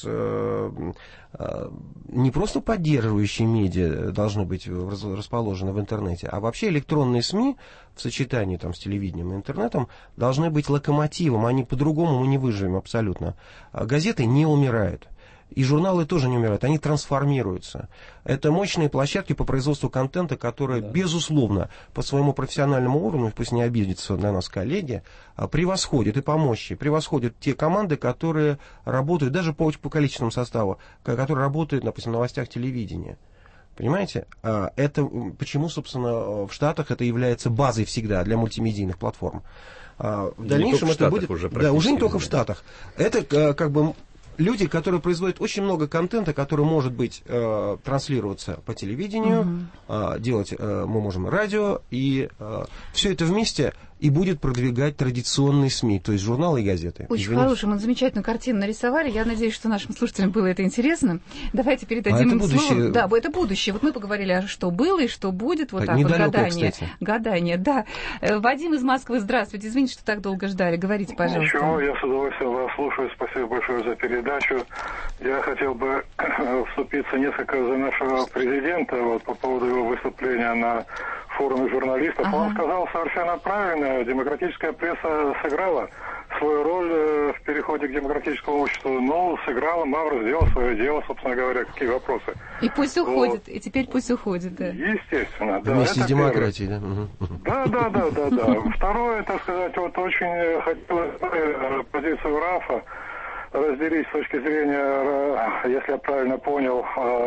не просто поддерживающие медиа должны быть расположены в интернете, а вообще электронные СМИ в сочетании там, с телевидением и интернетом должны быть локомотивом. Они по-другому мы не выживем абсолютно. Газеты не умирают. И журналы тоже не умирают, они трансформируются. Это мощные площадки по производству контента, которые, безусловно, по своему профессиональному уровню, пусть не обидятся на нас коллеги, превосходят и по мощи, превосходят те команды, которые работают, даже по количественному составу, которые работают, допустим, в новостях телевидения. Понимаете? Это почему, собственно, в Штатах это является базой всегда для мультимедийных платформ. В дальнейшем это будет... Да, уже не только в Штатах. Это как бы... Люди, которые производят очень много контента, который может быть транслироваться по телевидению, делать мы можем радио, и все это вместе и будет продвигать традиционные СМИ, то есть журналы и газеты. Очень хорошую, мы замечательную картину нарисовали. Я надеюсь, что нашим слушателям было это интересно. Давайте передадим им слово. Да, это будущее. Вот мы поговорили, а что было и что будет. Вот так вот гадание. Гадание, да. Вадим из Москвы, здравствуйте. Извините, что так долго ждали. Говорите, пожалуйста. Ничего, я с удовольствием вас слушаю. Спасибо большое за передачу. Я хотел бы вступиться несколько за нашего президента вот, по поводу его выступления на форуме журналистов. Он сказал совершенно правильно. Демократическая пресса сыграла свою роль в переходе к демократическому обществу. Ну, сыграла, Мавр сделал свое дело, собственно говоря, какие вопросы. И пусть уходит, и теперь пусть уходит, да. Естественно, да. Вместе с демократией, да? Да. Второе, так сказать, вот очень хотел позицию Рафа разделить с точки зрения, если я правильно понял,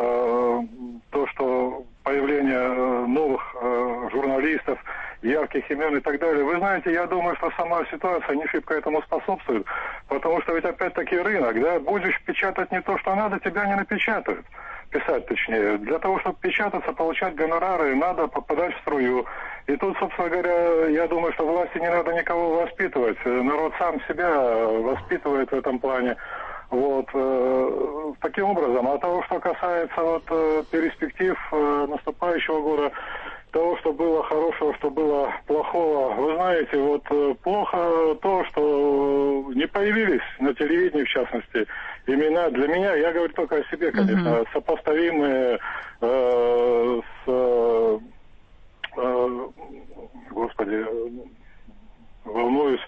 то, что появление новых журналистов, ярких имен и так далее. Вы знаете, я думаю, что сама ситуация не шибко этому способствует, потому что ведь опять-таки рынок, да, будешь печатать не то, что надо, тебя не напечатают. Писать точнее. Для того, чтобы печататься, получать гонорары, надо попадать в струю. И тут, собственно говоря, я думаю, что власти не надо никого воспитывать. Народ сам себя воспитывает в этом плане. Вот. Таким образом, а того, что касается вот перспектив наступающего года, того, что было хорошего, что было плохого. Вы знаете, вот плохо то, что не появились на телевидении, в частности, имена для меня, я говорю только о себе, конечно, сопоставимые с... Господи, волнуюсь.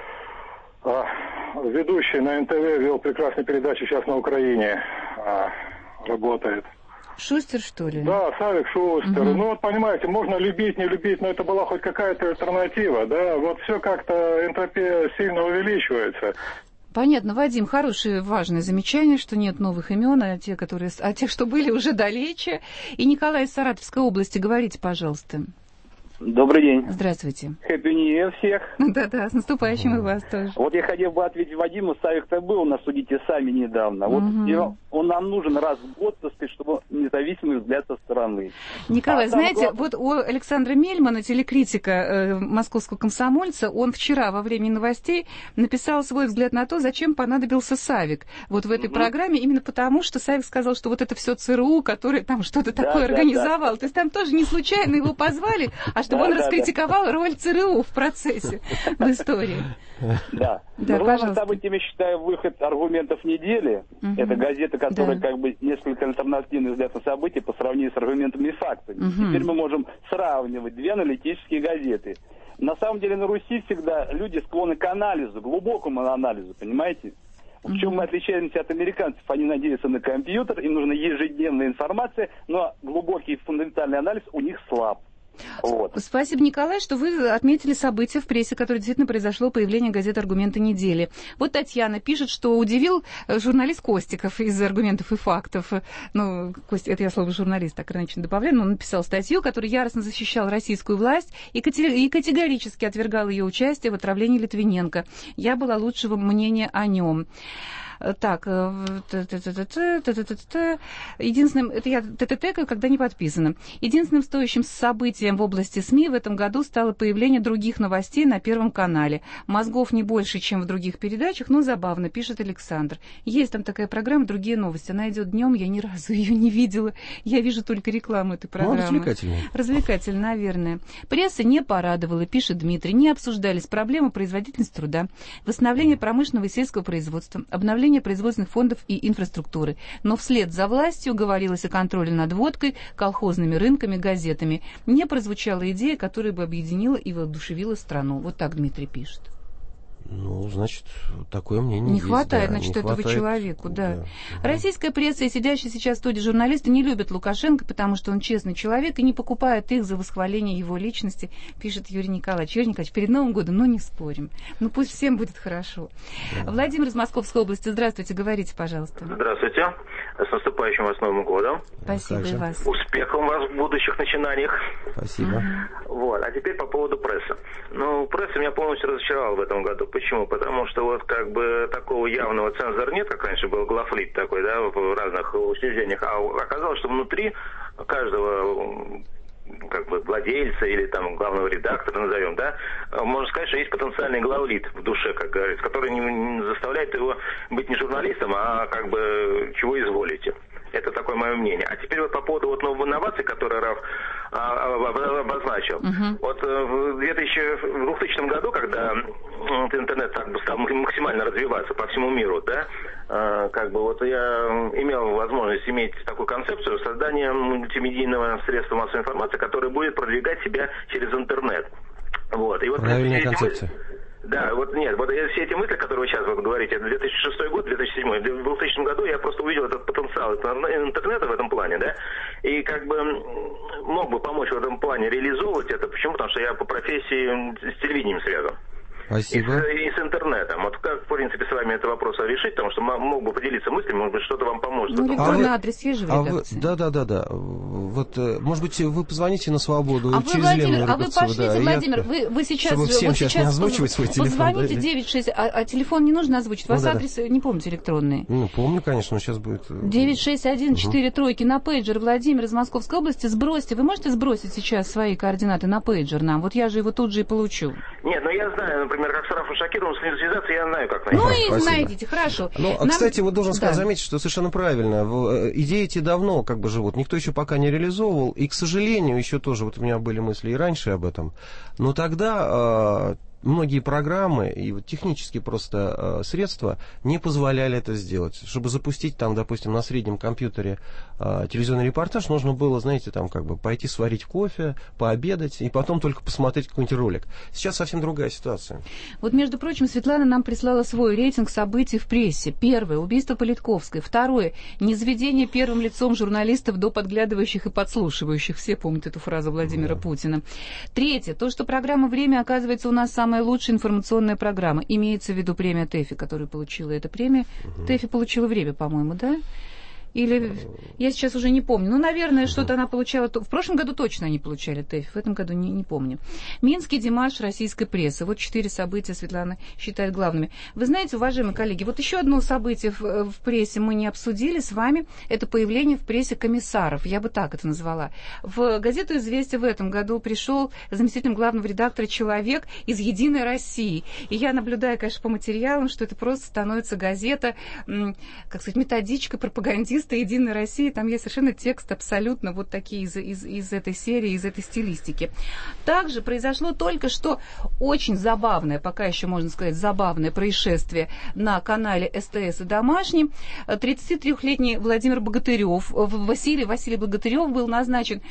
Ведущий на НТВ вел прекрасную передачу, сейчас на Украине работает. Шустер, что ли? Да, Савик Шустер. Ну, вот, понимаете, можно любить, не любить, но это была хоть какая-то альтернатива, да. Вот все как-то, энтропия сильно увеличивается. Понятно, Вадим, хорошее, важное замечание, что нет новых имен, а тех, что были, уже далече. И Николай из Саратовской области, говорите, пожалуйста. Добрый день. Здравствуйте. Хэппи Нью Йир всех. Да-да, с наступающим и вас тоже. Вот я хотел бы ответить Вадиму, Савик-то был на «Судите сами» недавно. Вот он нам нужен раз в год, так сказать, чтобы независимый взгляд со стороны. Николай, знаете, вот у Александра Мельмана, телекритика московского комсомольца, он вчера во время новостей написал свой взгляд на то, зачем понадобился Савик вот в этой программе, именно потому, что Савик сказал, что вот это все ЦРУ, который там что-то такое организовал. То есть там тоже не случайно его позвали, а чтобы он раскритиковал роль ЦРУ в процессе, в истории. Да. Главным событием, я считаю, выход аргументов недели. Это газета, которая как бы несколько альтернативный взгляд на события по сравнению с аргументами и фактами. Теперь мы можем сравнивать две аналитические газеты. На самом деле на Руси всегда люди склонны к анализу, глубокому анализу, понимаете? В чем мы отличаемся от американцев? Они надеются на компьютер, им нужна ежедневная информация, но глубокий фундаментальный анализ у них слаб. Вот. Спасибо, Николай, что вы отметили события в прессе, которое действительно произошло, появление газеты «Аргументы недели». Вот Татьяна пишет, что удивил журналист Костиков из «Аргументов и фактов». Ну, это я слово журналист так иначе добавляю, но он написал статью, который яростно защищал российскую власть и категорически отвергал ее участие в отравлении Литвиненко. Я была лучшего мнения о нем. Так, единственным, это я ТТТ, когда не подписано. Единственным стоящим событием в области СМИ в этом году стало появление других новостей на Первом канале. Мозгов не больше, чем в других передачах, но забавно, пишет Александр. Есть там такая программа «Другие новости». Она идет днем, я ни разу ее не видела. Я вижу только рекламу этой программы. Ну, развлекательная. Развлекательная, наверное. Пресса не порадовала, пишет Дмитрий. Не обсуждались проблемы производительности труда, восстановление промышленного и сельского производства, обновление производственных фондов и инфраструктуры. Но вслед за властью говорилось о контроле над водкой, колхозными рынками, газетами. Не прозвучала идея, которая бы объединила и воодушевила страну. Вот так Дмитрий пишет. Ну, значит, такое мнение не есть. Хватает, да, значит, не этого хватает, человеку, да. Да. Российская пресса и сидящие сейчас в студии журналисты не любят Лукашенко, потому что он честный человек и не покупает их за восхваление его личности, пишет Юрий Николаевич. Юрий Николаевич, перед Новым годом, ну, не спорим. Ну, пусть всем будет хорошо. Да. Владимир из Московской области, здравствуйте, говорите, пожалуйста. Здравствуйте. С наступающим вас Новым годом. Спасибо и вас. Успехом вас в будущих начинаниях. Спасибо. Вот. А теперь по поводу прессы. Ну, пресса меня полностью разочаровала в этом году. Почему? Потому что вот как бы такого явного цензора нет, как раньше был главлит такой, да, в разных учреждениях. А оказалось, что внутри каждого как бы владельца или там главного редактора, назовем, да, можно сказать, что есть потенциальный главлит в душе, как говорится, который не заставляет его быть не журналистом, а как бы чего изволите. Это такое мое мнение. А теперь вот по поводу вот новых инноваций, которые Раф обозначил. Вот в 2000 году, когда интернет стал максимально развиваться по всему миру, да, как бы вот я имел возможность иметь такую концепцию создания мультимедийного средства массовой информации, которое будет продвигать себя через интернет. Вот. И вот правильная концепция. Да, вот нет, вот все эти мысли, которые вы сейчас вот говорите, это 2006 год, 2007, в 2000 году я просто увидел этот потенциал интернета в этом плане, да, и как бы мог бы помочь в этом плане реализовывать это. Почему? Потому что я по профессии с телевидением связан. Спасибо. И с интернетом. Вот как, в принципе, с вами этот вопрос решить, потому что мог бы поделиться мыслями, может быть, что-то вам поможет. Ну, электронный адрес есть же в редакции. Да. Вот, может быть, вы позвоните на «Свободу» через Владимир, Лену вы пошлите, Владимир, вы сейчас... Чтобы всем сейчас не озвучивать свой телефон. Позвоните 96, а телефон не нужно озвучить. У вас адрес, не помните, электронный? Ну, помню, конечно, но сейчас будет... 961-4 на пейджер. Владимир из Московской области, сбросьте. Вы можете сбросить сейчас свои координаты на пейджер нам? Вот я же его тут же и получу. Нет, но я знаю, например, как с Рафом Шакировым связаться, я знаю, как найти. Ну и найдите, хорошо. Ну, кстати, вот должен сказать, заметить, что совершенно правильно. Идеи эти давно как бы живут. Никто еще пока не реализовывал. И, к сожалению, еще тоже, вот у меня были мысли и раньше об этом. Но тогда... многие программы и вот технические просто средства не позволяли это сделать. Чтобы запустить там, допустим, на среднем компьютере телевизионный репортаж, нужно было, знаете, там как бы пойти сварить кофе, пообедать и потом только посмотреть какой-нибудь ролик. Сейчас совсем другая ситуация. Вот, между прочим, Светлана нам прислала свой рейтинг событий в прессе. Первое — убийство Политковской. Второе — низведение первым лицом журналистов до подглядывающих и подслушивающих. Все помнят эту фразу Владимира Путина. Третье — то, что программа «Время» оказывается у нас самая лучшая информационная программа. Имеется в виду премия ТЭФИ, которую получила эта премия. ТЭФИ получила «Время», по-моему, да? Или я сейчас уже не помню. Ну, наверное, что-то она получала. В прошлом году точно они получали ТЭФИ, в этом году не помню. Минский демарш российской прессы. Вот 4 события Светлана считает главными. Вы знаете, уважаемые коллеги, вот еще одно событие в прессе мы не обсудили с вами. Это появление в прессе комиссаров. Я бы так это назвала. В газету «Известия» в этом году пришел заместителем главного редактора человек из «Единой России». И я наблюдаю, конечно, по материалам, что это просто становится газета, как сказать, методичка пропагандиста «Единой России». Там есть совершенно текст абсолютно вот такие из этой серии, из этой стилистики. Также произошло только что очень забавное, пока еще можно сказать, забавное происшествие на канале СТС и «Домашний». 33-летний Владимир Богатырев, Василий Богатырев был назначен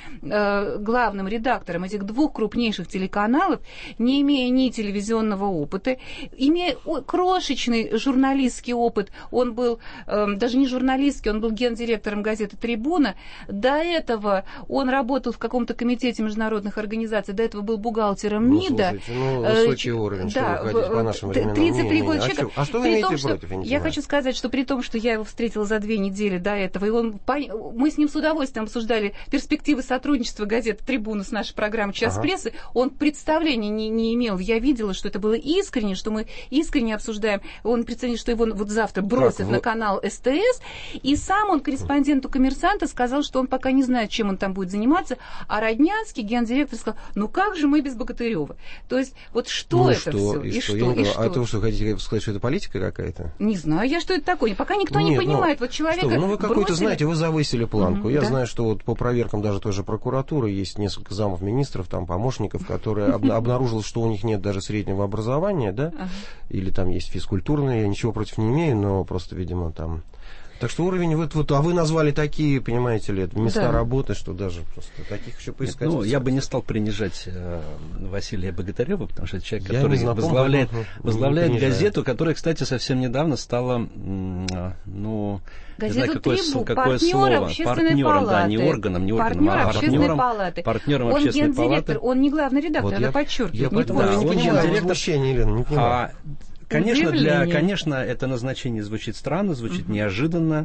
главным редактором этих 2 крупнейших телеканалов, не имея ни телевизионного опыта, имея крошечный журналистский опыт. Он был даже не журналистский, он был гендиректором газеты «Трибуна». До этого он работал в каком-то комитете международных организаций, до этого был бухгалтером МИДа. Слушайте, высокий уровень, да, что по нашим временам. 33 года человека. А что вы имеете против? Я хочу сказать, что при том, что я его встретила за 2 недели до этого, и мы с ним с удовольствием обсуждали перспективы сотрудничества газеты «Трибуна» с нашей программой «Час прессы», он представления не имел. Я видела, что это было искренне, что мы искренне обсуждаем. Он представил, что его вот завтра бросят на канал СТС, и сам он корреспонденту «Коммерсанта» сказал, что он пока не знает, чем он там будет заниматься, а Роднянский, гендиректор, сказал, ну как же мы без Богатырева? То есть вот что это все? И что? А это вы что, хотите сказать, что это политика какая-то? Не знаю я, что это такое. Пока никто не понимает. Вот человека что, вы какой-то, бросили... знаете, вы завысили планку. Я да? знаю, что вот по проверкам даже той же прокуратуры есть несколько замов министров, там помощников, которые обнаружили, что у них нет даже среднего образования, да, или там есть физкультурное, я ничего против не имею, но просто, видимо, там... Так что уровень, а вы назвали такие, понимаете ли, места работы, что даже просто таких еще поискать. Ну, я бы не стал принижать Василия Богатырева, потому что это человек, который возглавляет газету, которая, кстати, совсем недавно стала, ну, не знаю, какое слово, партнером, да, не органом, а партнером общественной палаты. Он не главный редактор, надо подчеркивать. Я не понимаю возмущения, Елена, не понимаю. Конечно, это назначение звучит странно, звучит неожиданно,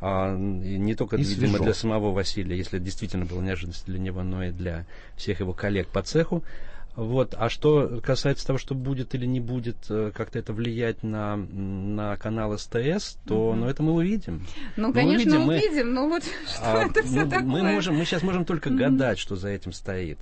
не только, видимо, для самого Василия, если это действительно было неожиданностью для него, но и для всех его коллег по цеху. Вот. А что касается того, что будет или не будет как-то это влиять на канал СТС, то это мы увидим. Ну, конечно, увидим, но вот что это все такое? Мы сейчас можем только гадать, что за этим стоит.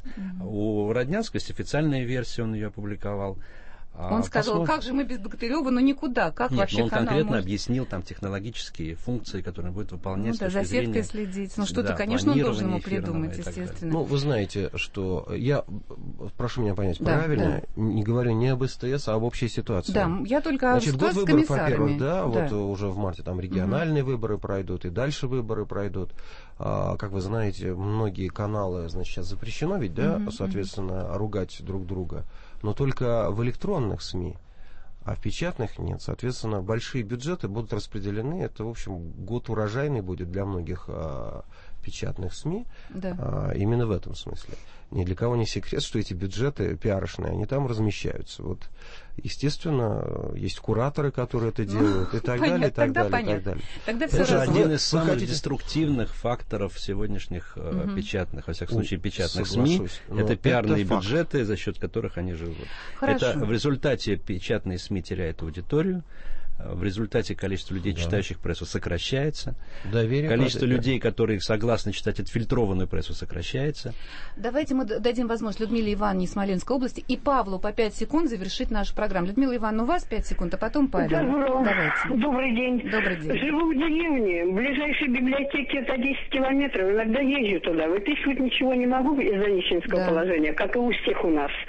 У Роднянского есть официальная версия, он ее опубликовал. Он сказал, как же мы без Богатырева, ну никуда, как Нет, вообще он канал конкретно может... объяснил там технологические функции, которые он будет выполнять. Ну да, за сеткой следить, ну что-то, конечно, он должен ему придумать, естественно. Ну, вы знаете, что я, прошу меня понять правильно, не говорю не об СТС, а об общей ситуации. Да, я только о год выборов, во-первых, да, вот уже в марте там региональные выборы пройдут, и дальше выборы пройдут. Как вы знаете, многие каналы, значит, сейчас запрещено ведь, да, соответственно, ругать друг друга. Но только в электронных СМИ, а в печатных нет. Соответственно, большие бюджеты будут распределены. Это, в общем, год урожайный будет для многих печатных СМИ. Да. Именно в этом смысле. Ни для кого не секрет, что эти бюджеты пиарочные, они там размещаются. Вот, естественно, есть кураторы, которые это делают, и так далее, и так далее. Это же один из самых деструктивных факторов сегодняшних печатных, во всяком случае, печатных СМИ. Это пиарные бюджеты, за счет которых они живут. Это в результате печатные СМИ теряют аудиторию. В результате количество людей, читающих прессу, сокращается. Количество людей, которые согласны читать отфильтрованную прессу, сокращается. Давайте мы дадим возможность Людмиле Ивановне из Смоленской области и Павлу по 5 секунд завершить нашу программу. Людмила Ивановна, у вас 5 секунд, а потом Павел. Давайте. Добрый день. Добрый день. Живу в деревне. Ближайшей библиотеки это 10 километров. Иногда езжу туда. Выписывать ничего не могу из-за нищенского положения, как и у всех у нас.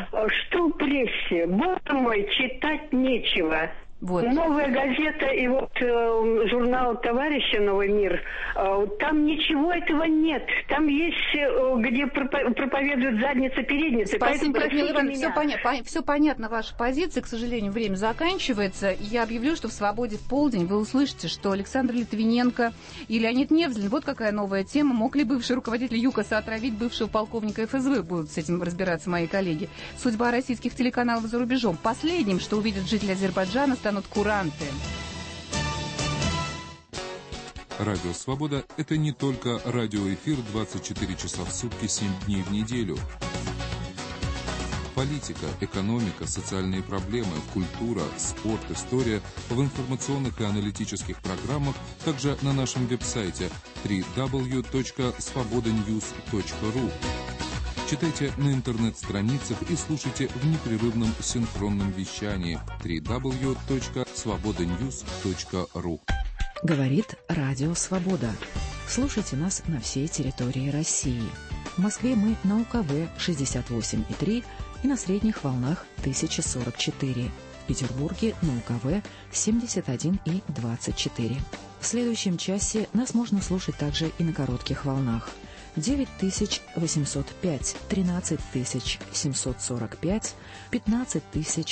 Что в прессе? Боже мой, читать нечего. Вот. Новая газета и вот журнал «Товарища Новый мир», там ничего этого нет. Там есть, где проповедуют задница-передница. Спасибо, Людмила Ивановна. Все понятно, ваша позиция. К сожалению, время заканчивается. Я объявлю, что в «Свободе» в полдень вы услышите, что Александр Литвиненко и Леонид Невзлин, вот какая новая тема. Мог ли бывший руководитель ЮКОСа отравить бывшего полковника ФСБ? Будут с этим разбираться мои коллеги. Судьба российских телеканалов за рубежом. Последним, что увидят жители Азербайджана, станут куранты. Радио «Свобода» — это не только радиоэфир 24 часа в сутки, 7 дней в неделю. Политика, экономика, социальные проблемы, культура, спорт, история в информационных и аналитических программах, также на нашем веб-сайте www.svobodanews.ru. Читайте на интернет-страницах и слушайте в непрерывном синхронном вещании www.svobodanews.ru. Говорит Радио Свобода. Слушайте нас на всей территории России. В Москве мы на УКВ 68,3 и на средних волнах 1044. В Петербурге на УКВ 71,24. В следующем часе нас можно слушать также и на коротких волнах. 9805, 13745, 15000,